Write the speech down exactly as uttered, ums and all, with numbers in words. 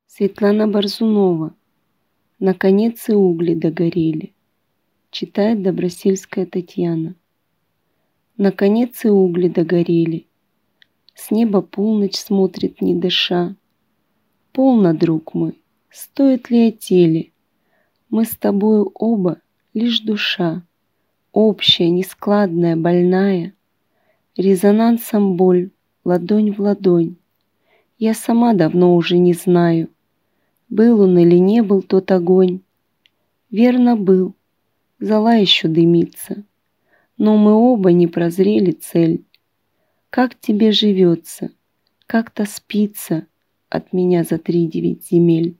Светлана Борзунова. Наконец и угли догорели. Читает Добросельская Татьяна. Наконец и угли догорели. С неба полночь смотрит, не дыша. Полно, друг мой, стоит ли о теле? Мы с тобою оба лишь душа, общая, нескладная, больная. Резонансом боль, ладонь в ладонь. Я сама давно уже не знаю, был он или не был тот огонь. Верно, был, зола еще дымится, но мы оба не прозрели цель. Как тебе живется, как-то спится от меня за три девять земель.